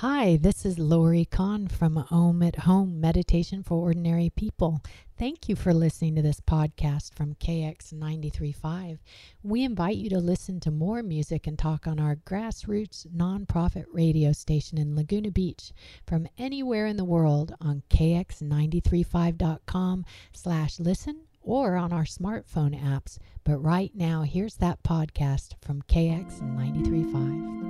Hi, this is Lori Kahn from Om at Home Meditation for Ordinary People. Thank you for listening to this podcast from KX 93.5. We invite you to listen to more music and talk on our grassroots nonprofit radio station in Laguna Beach from anywhere in the world on kx935.com/listen or on our smartphone apps. But right now, here's that podcast from KX 93.5.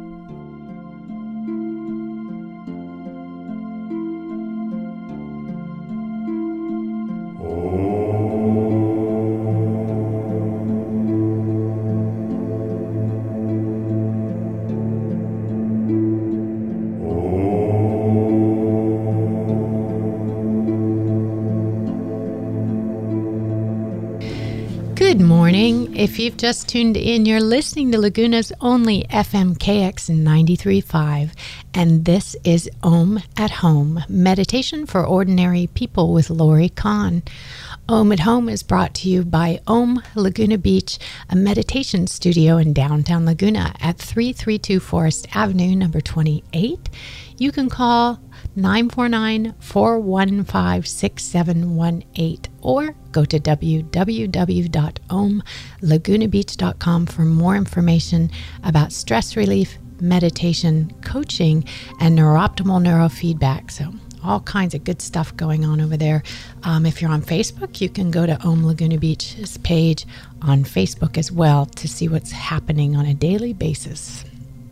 Good morning. If you've just tuned in, you're listening to Laguna's only FM KX 93.5, and this is Om at Home, Meditation for Ordinary People with Lori Kahn. Om at Home is brought to you by Om Laguna Beach, a meditation studio in downtown Laguna at 332 Forest Avenue, number 28. You can call 949-415-6718 or go to www.omlagunabeach.com for more information about stress relief, meditation, coaching, and neurooptimal neurofeedback. So all kinds of good stuff going on over there. If you're on Facebook, you can go to Om Laguna Beach's page on Facebook as well to see what's happening on a daily basis.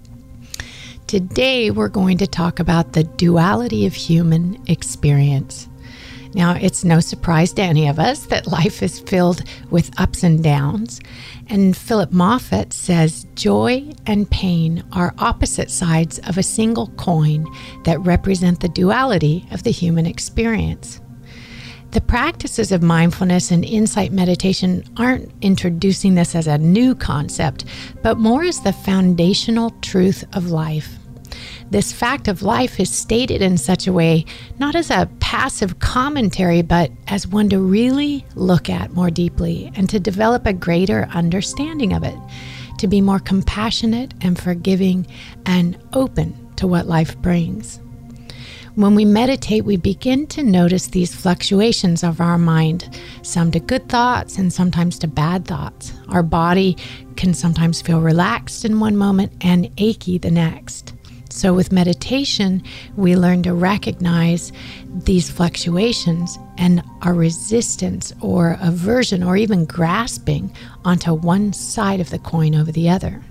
Today, we're going to talk about the duality of human experience. Now, it's no surprise to any of us that life is filled with ups and downs. And Philip Moffitt says, joy and pain are opposite sides of a single coin that represent the duality of the human experience. The practices of mindfulness and insight meditation aren't introducing this as a new concept, but more as the foundational truth of life. This fact of life is stated in such a way, not as a passive commentary, but as one to really look at more deeply and to develop a greater understanding of it, to be more compassionate and forgiving and open to what life brings. When we meditate, we begin to notice these fluctuations of our mind, some to good thoughts and sometimes to bad thoughts. Our body can sometimes feel relaxed in one moment and achy the next. So with meditation, we learn to recognize these fluctuations and our resistance or aversion or even grasping onto one side of the coin over the other.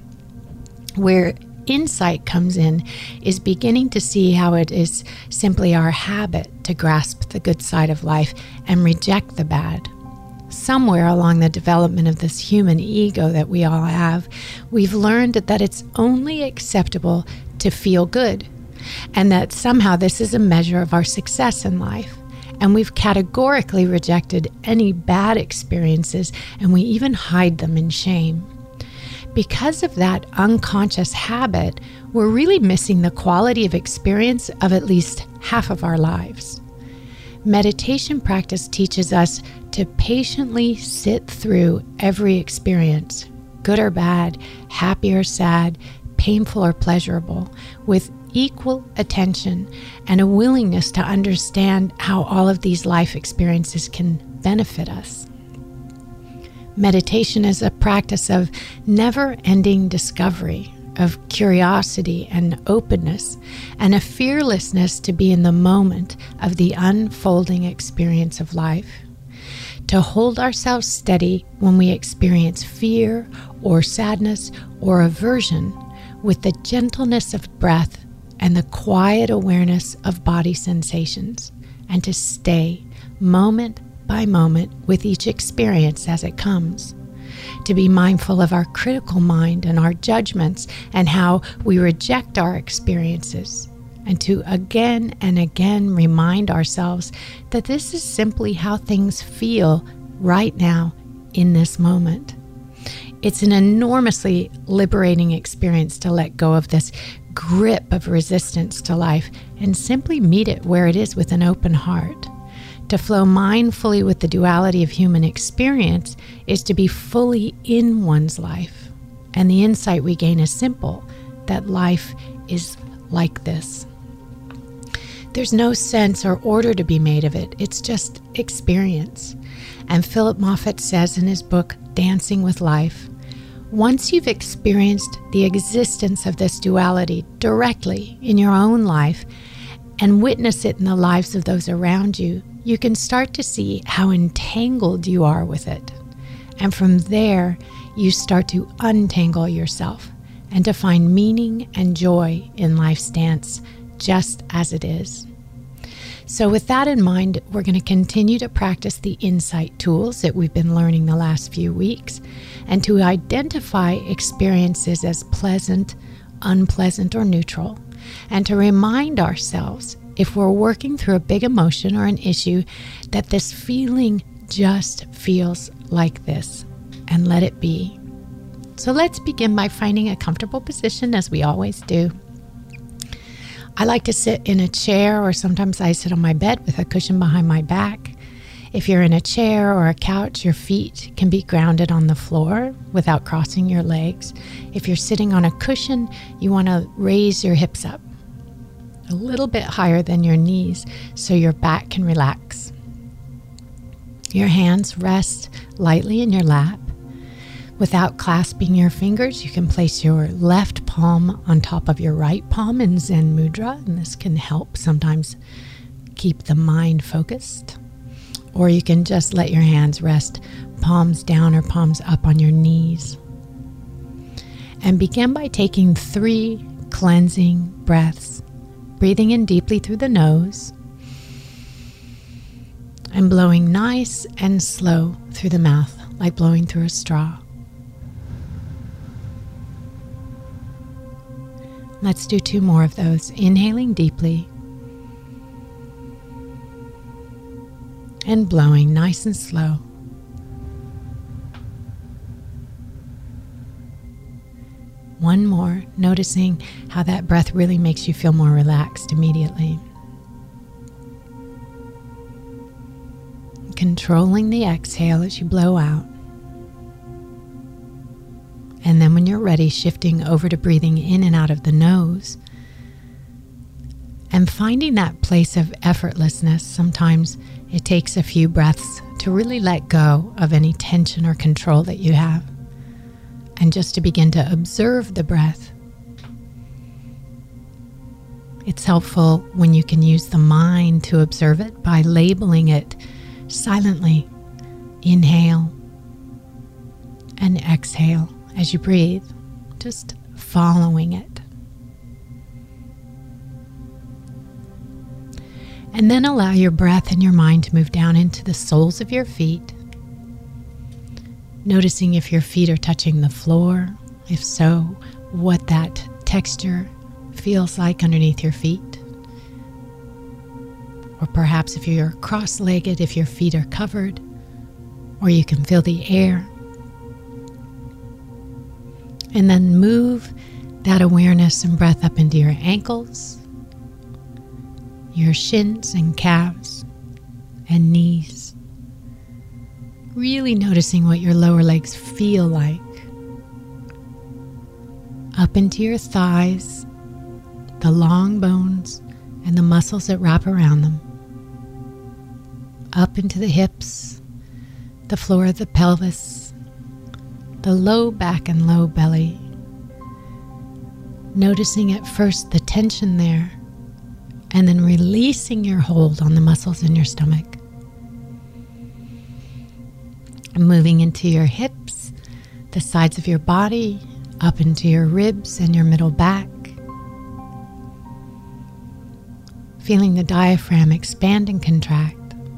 Where insight comes in is beginning to see how it is simply our habit to grasp the good side of life and reject the bad. Somewhere along the development of this human ego that we all have, we've learned that it's only acceptable to feel good, and that somehow this is a measure of our success in life. And we've categorically rejected any bad experiences, and we even hide them in shame. Because of that unconscious habit, we're really missing the quality of experience of at least half of our lives. Meditation practice teaches us to patiently sit through every experience, good or bad, happy or sad, painful or pleasurable, with equal attention and a willingness to understand how all of these life experiences can benefit us. Meditation is a practice of never-ending discovery, of curiosity and openness, and a fearlessness to be in the moment of the unfolding experience of life. To hold ourselves steady when we experience fear or sadness or aversion, with the gentleness of breath and the quiet awareness of body sensations, and to stay moment by moment with each experience as it comes. To be mindful of our critical mind and our judgments and how we reject our experiences, and to again and again remind ourselves that this is simply how things feel right now in this moment. It's an enormously liberating experience to let go of this grip of resistance to life and simply meet it where it is with an open heart. To flow mindfully with the duality of human experience is to be fully in one's life. And the insight we gain is simple, that life is like this. There's no sense or order to be made of it. It's just experience. And Philip Moffitt says in his book, Dancing with Life, once you've experienced the existence of this duality directly in your own life and witness it in the lives of those around you, you can start to see how entangled you are with it. And from there, you start to untangle yourself and to find meaning and joy in life's dance just as it is. So with that in mind, we're going to continue to practice the insight tools that we've been learning the last few weeks and to identify experiences as pleasant, unpleasant, or neutral, and to remind ourselves if we're working through a big emotion or an issue that this feeling just feels like this, and let it be. So let's begin by finding a comfortable position, as we always do. I like to sit in a chair, or sometimes I sit on my bed with a cushion behind my back. If you're in a chair or a couch, your feet can be grounded on the floor without crossing your legs. If you're sitting on a cushion, you want to raise your hips up a little bit higher than your knees so your back can relax. Your hands rest lightly in your lap. Without clasping your fingers, you can place your left palm on top of your right palm in Zen Mudra, and this can help sometimes keep the mind focused. Or you can just let your hands rest palms down or palms up on your knees. And begin by taking 3 cleansing breaths, breathing in deeply through the nose and blowing nice and slow through the mouth, like blowing through a straw. Let's do 2 more of those. Inhaling deeply and blowing nice and slow. One more, noticing how that breath really makes you feel more relaxed immediately. Controlling the exhale as you blow out. And then when you're ready, shifting over to breathing in and out of the nose and finding that place of effortlessness. Sometimes it takes a few breaths to really let go of any tension or control that you have, and just to begin to observe the breath. It's helpful when you can use the mind to observe it by labeling it silently. Inhale and exhale as you breathe, just following it. And then allow your breath and your mind to move down into the soles of your feet, noticing if your feet are touching the floor. If so, what that texture feels like underneath your feet. Or perhaps if you're cross-legged, if your feet are covered, or you can feel the air. And then move that awareness and breath up into your ankles, your shins and calves and knees. Really noticing what your lower legs feel like. Up into your thighs, the long bones and the muscles that wrap around them. Up into the hips, the floor of the pelvis, the low back and low belly. Noticing at first the tension there, and then releasing your hold on the muscles in your stomach. And moving into your hips, the sides of your body, up into your ribs and your middle back. Feeling the diaphragm expand and contract.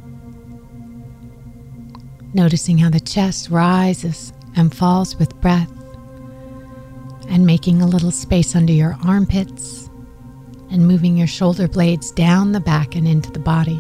Noticing how the chest rises and falls with breath, and making a little space under your armpits, and moving your shoulder blades down the back and into the body.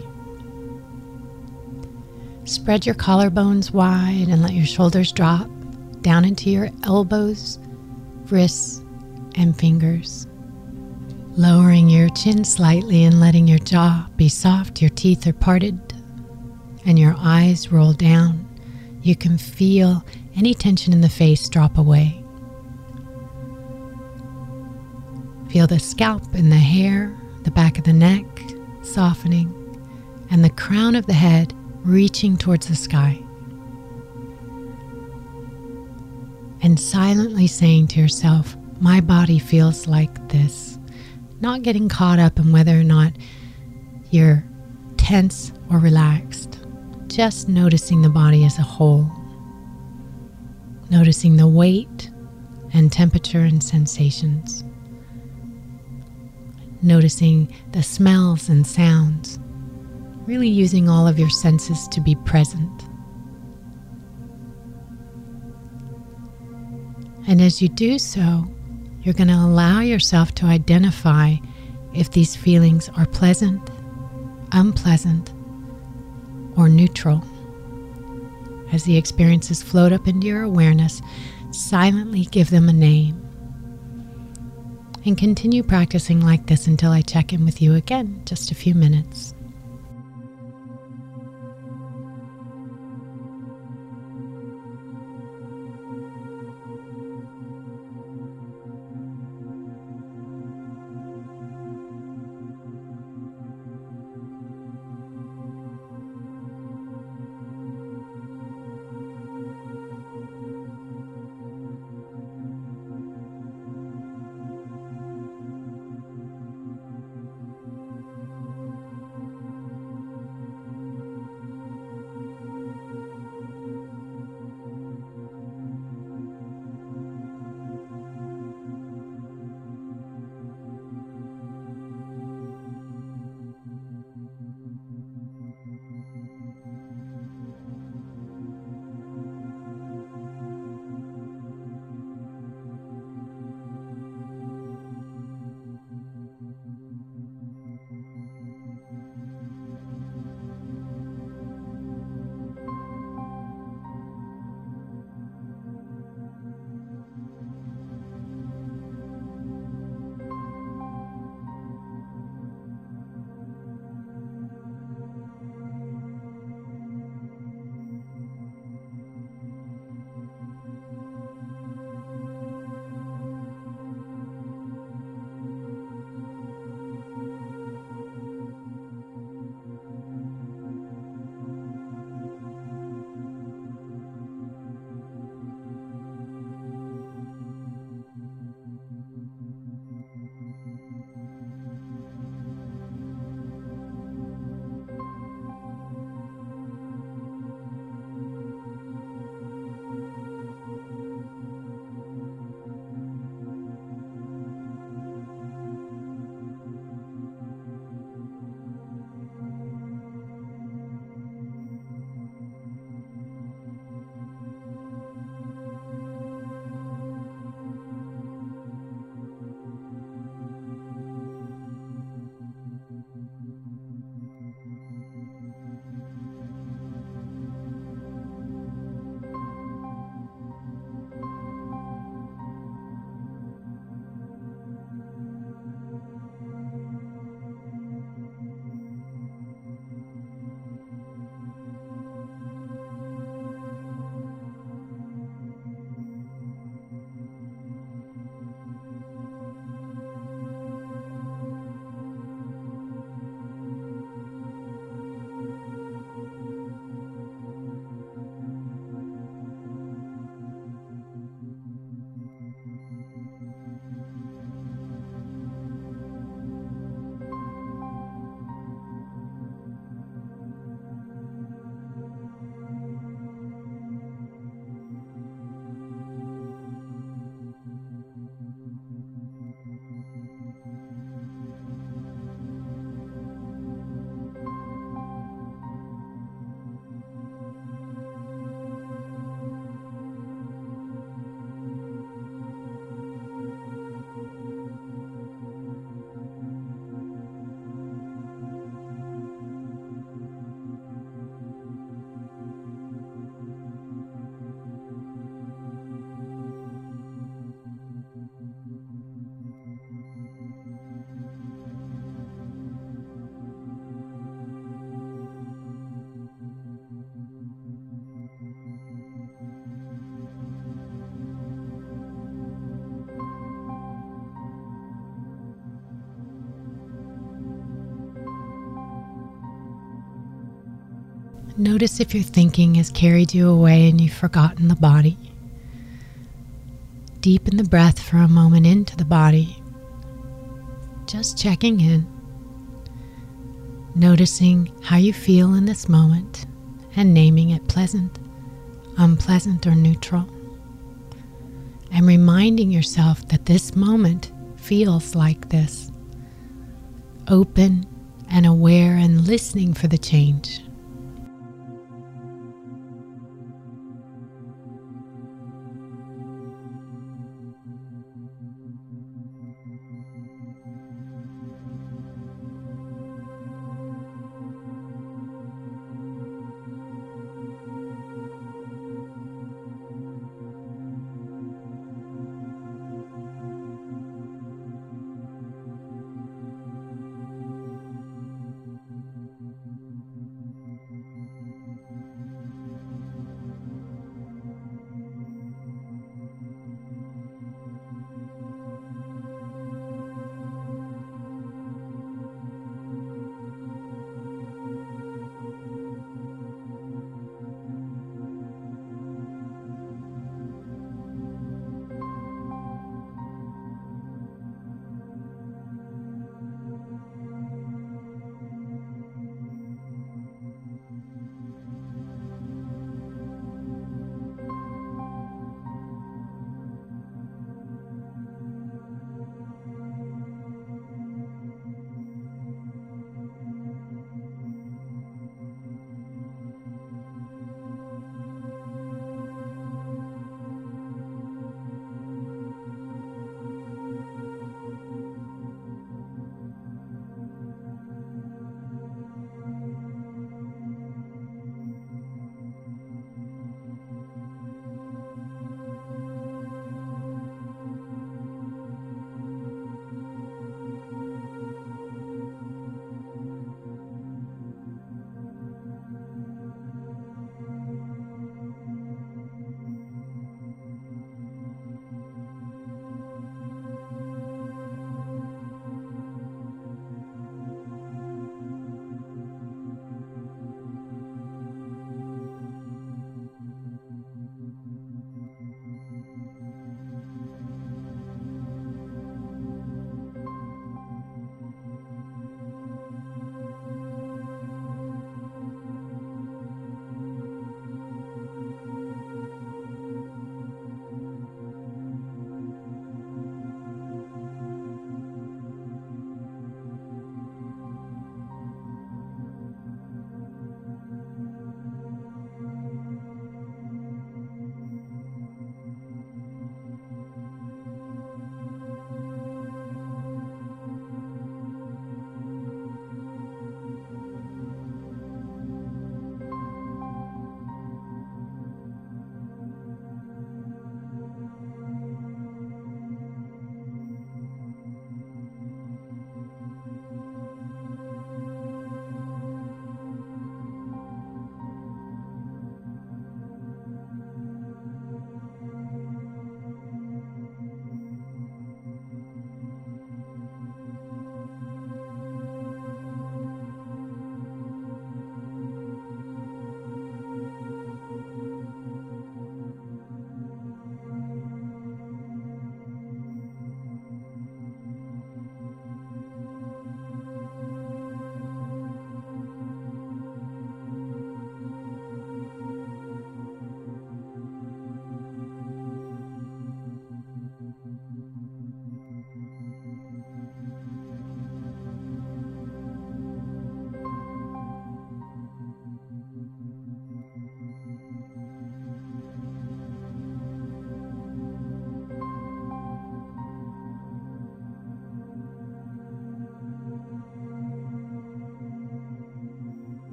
Spread your collarbones wide and let your shoulders drop down into your elbows, wrists, and fingers. Lowering your chin slightly and letting your jaw be soft. Your teeth are parted and your eyes roll down. You can feel any tension in the face drop away. Feel the scalp and the hair, the back of the neck, softening, and the crown of the head reaching towards the sky. And silently saying to yourself, my body feels like this. Not getting caught up in whether or not you're tense or relaxed. Just noticing the body as a whole. Noticing the weight and temperature and sensations. Noticing the smells and sounds. Really using all of your senses to be present. And as you do so, you're going to allow yourself to identify if these feelings are pleasant, unpleasant, or neutral. As the experiences float up into your awareness, silently give them a name. And continue practicing like this until I check in with you again, just a few minutes. Notice if your thinking has carried you away and you've forgotten the body. Deepen the breath for a moment into the body. Just checking in. Noticing how you feel in this moment and naming it pleasant, unpleasant, or neutral. And reminding yourself that this moment feels like this. Open and aware and listening for the change.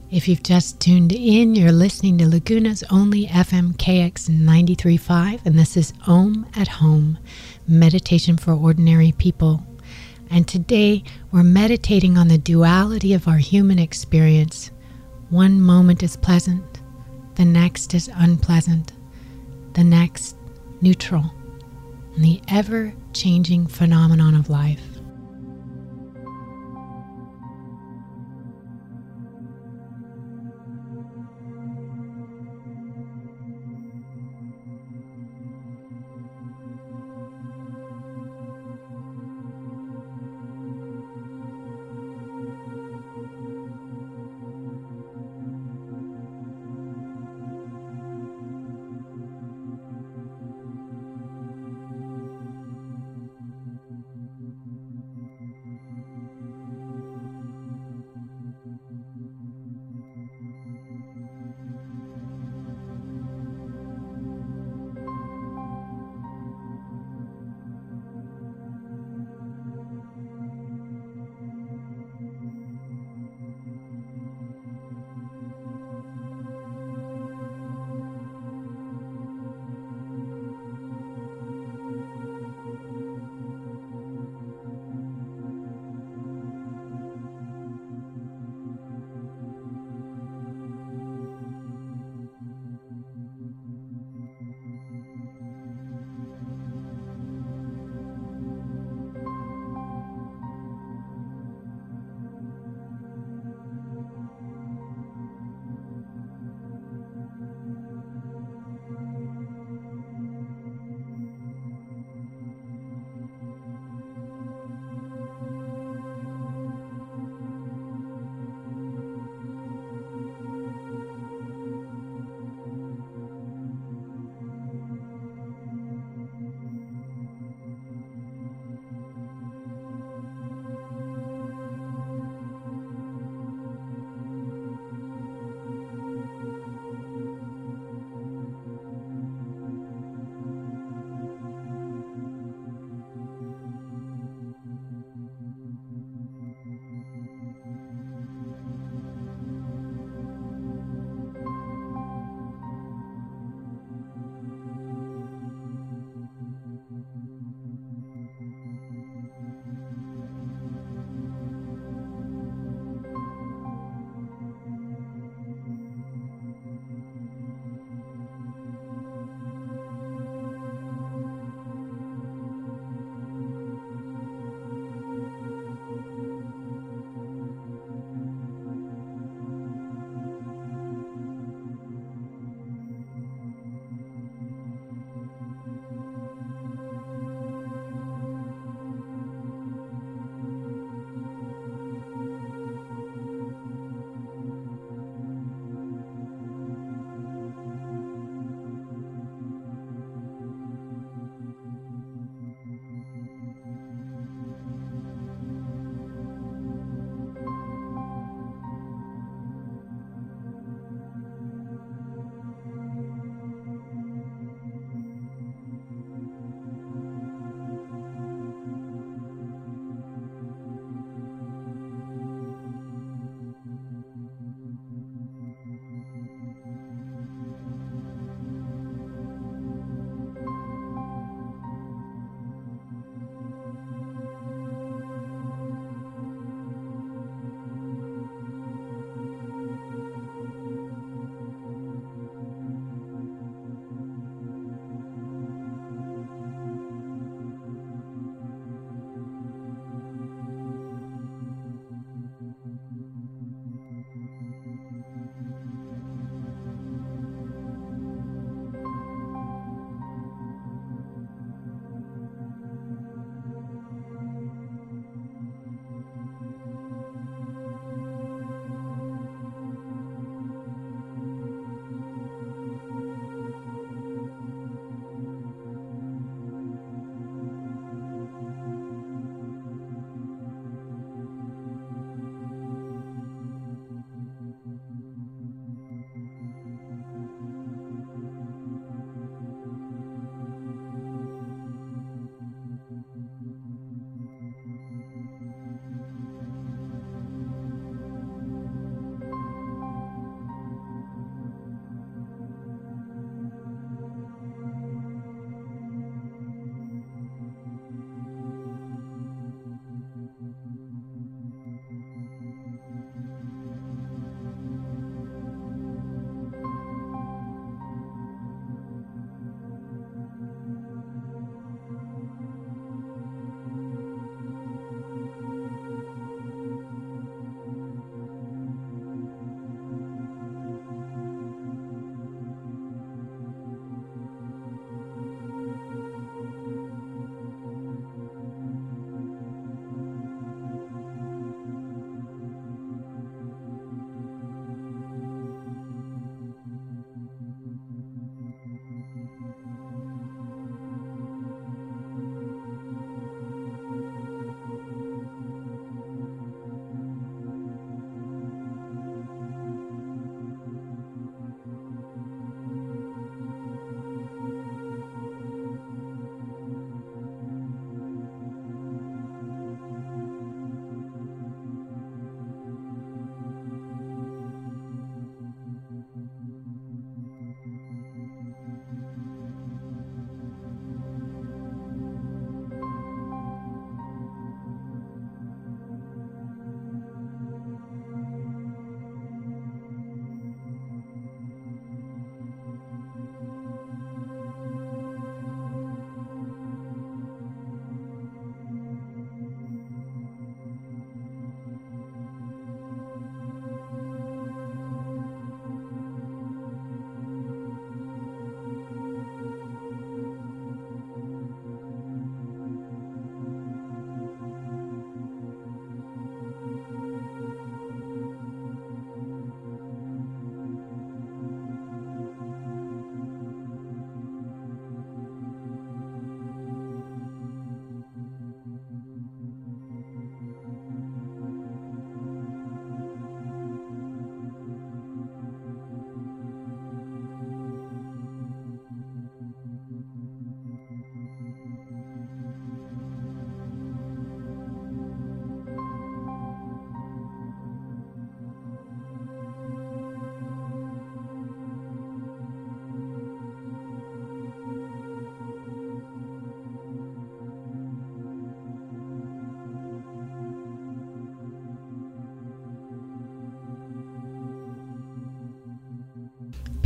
If you've just tuned in, you're listening to Laguna's only FM KX 93.5, and this is Om at Home, Meditation for Ordinary People. And today we're meditating on the duality of our human experience. One moment is pleasant, the next is unpleasant, the next neutral, and the ever-changing phenomenon of life.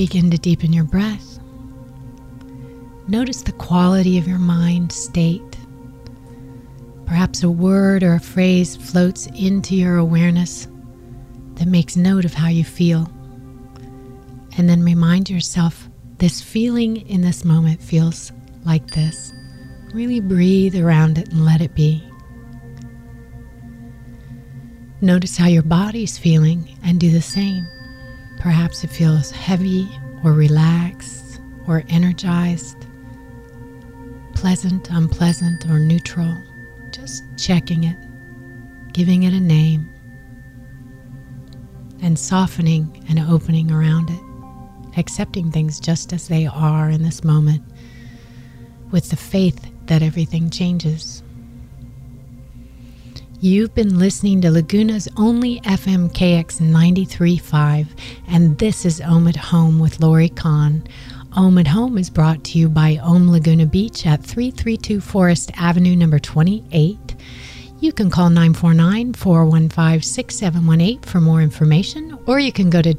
begin to deepen your breath. Notice the quality of your mind state. Perhaps a word or a phrase floats into your awareness that makes note of how you feel. And then remind yourself, this feeling in this moment feels like this. Really breathe around it and let it be. Notice how your body's feeling and do the same. Perhaps it feels heavy or relaxed or energized, pleasant, unpleasant, or neutral. Just checking it, giving it a name, and softening and opening around it, accepting things just as they are in this moment, with the faith that everything changes. You've been listening to Laguna's only FM KX 93.5, and this is Om at Home with Lori Kahn. Om at Home is brought to you by Om Laguna Beach at 332 Forest Avenue, number 28. You can call 949-415-6718 for more information, or you can go to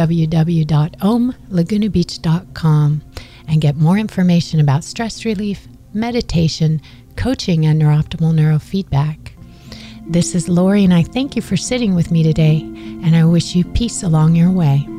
www.omlagunabeach.com and get more information about stress relief, meditation, coaching, and neurooptimal neurofeedback. This is Lori, and I thank you for sitting with me today, and I wish you peace along your way.